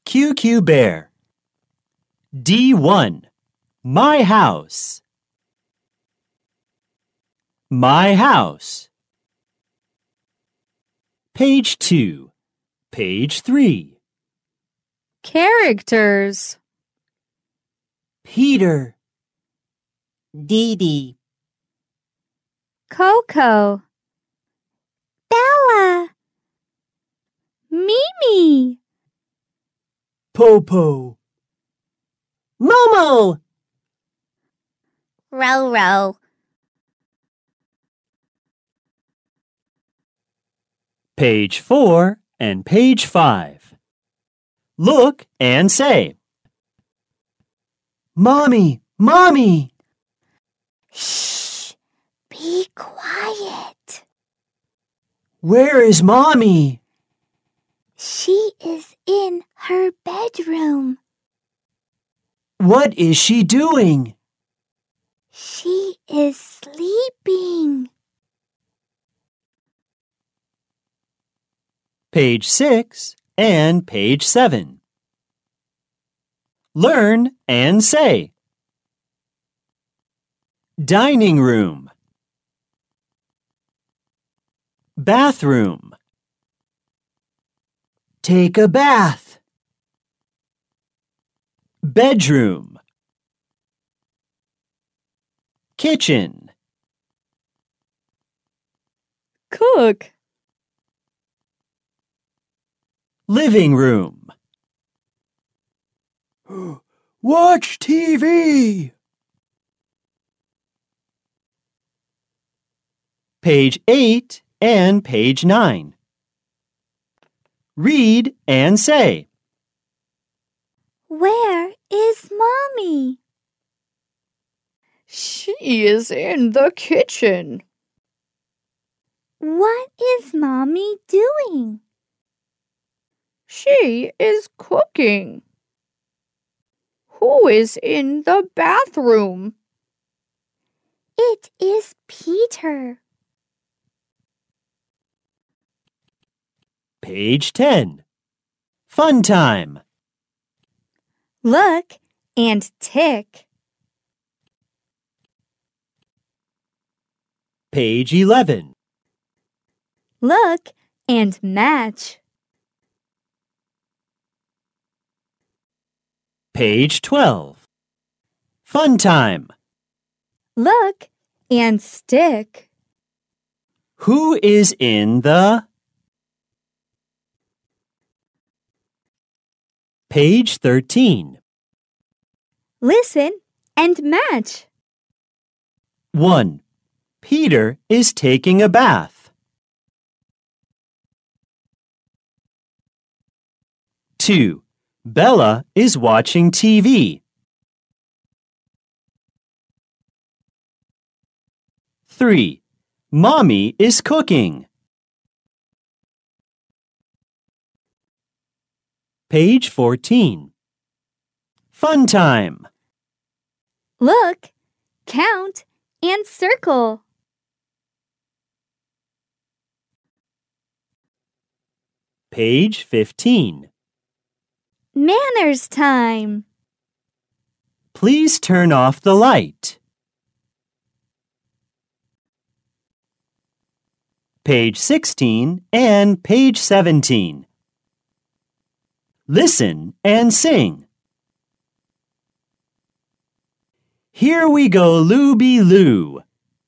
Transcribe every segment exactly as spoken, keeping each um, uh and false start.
Q Q Bear. D one. My house. My house. Page two. Page three. Characters. Peter. Dee Dee. Coco. Bella. Mimi. Popo. Momo. Roro. Page four and page five. Look and say, Mommy, Mommy. Shh, be quiet. Where is Mommy? She is in her bedroom. What is she doing? She is sleeping. Page six and page seven. Learn and say. Dining room. Bathroom. Take a bath. Bedroom. Kitchen. Cook. Living room. Watch T V. Page eight and page nine. Read and say. Where is Mommy? She is in the kitchen. What is Mommy doing? She is cooking. Who is in the bathroom? It is Peter. Page ten. Fun time. Look and tick. Page eleven. Look and match. Page twelve. Fun time. Look and stick. Who is in the... Page thirteen. Listen and match. one. Peter is taking a bath. two. Bella is watching T V. three. Mommy is cooking. Page fourteen. Fun time. Look, count, and circle. Page fifteen. Manners time. Please turn off the light. Page sixteen and page seventeen. Listen and sing. Here we go, Looby-Loo.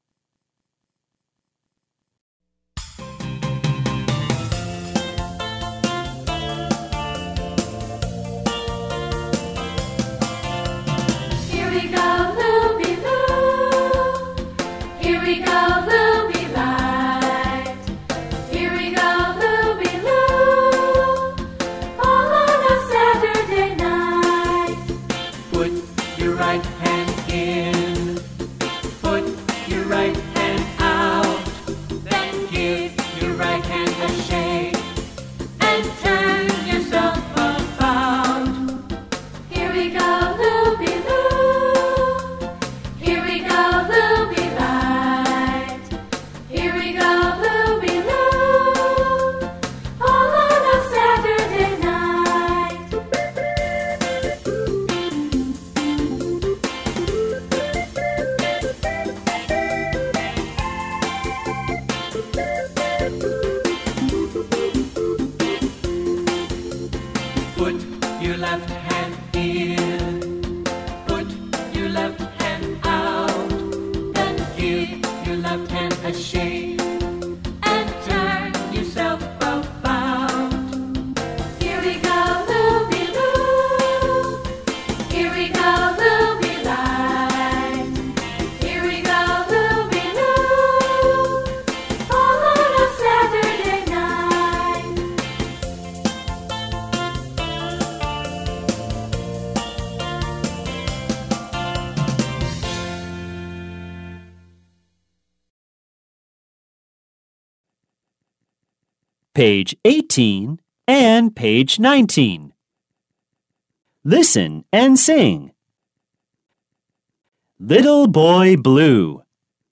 Here we go, Looby-Loo. Here we go, Looby-Light. Here we go, Looby-Loo. All on a Saturday night. Put your right hand in. Put your right hand out. Then give your right hand a shake. And turn yourself about. Here we go, Looby-Loo. Here we go, Looby-Light. Here we go, Looby-Loo. All on a Saturday night. Put your left hand in. Put your left hand out. Then give your left hand a shake and turn yourself about. Here we go, loopy-loo. Here we go, loopy-light. Here we go, loopy-loo. All on a Saturday night. Page eighteen and page nineteen. Listen and sing. Little Boy Blue.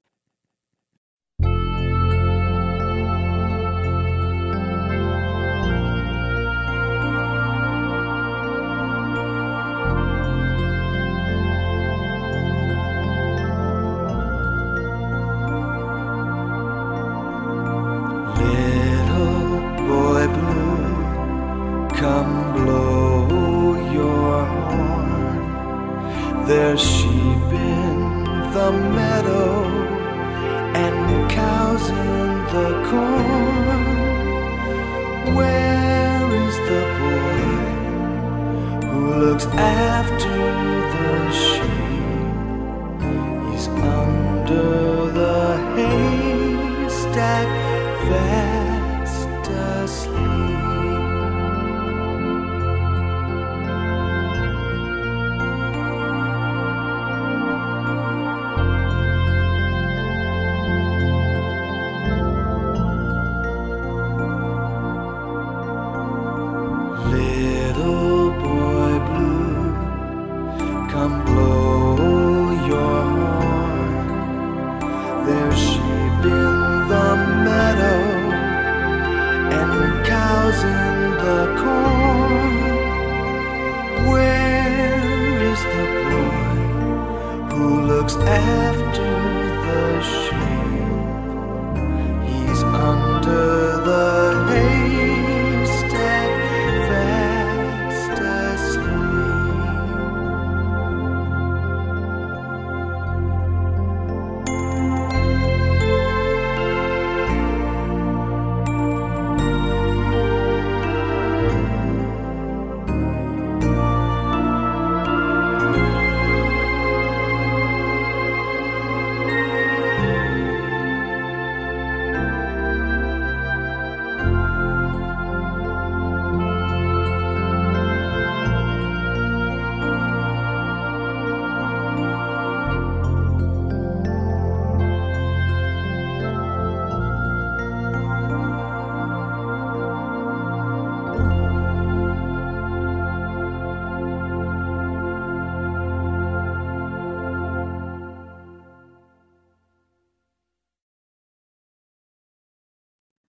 Boy blue, come blow your horn. There's sheep in the meadow and cows in the corn. Where is the boy who looks after the sheep? He's under the haystack, fast asleep. Little boy blue, come blow your horn. There's sheep in the meadow and cows in the corn. Where is the boy who looks after the sheep?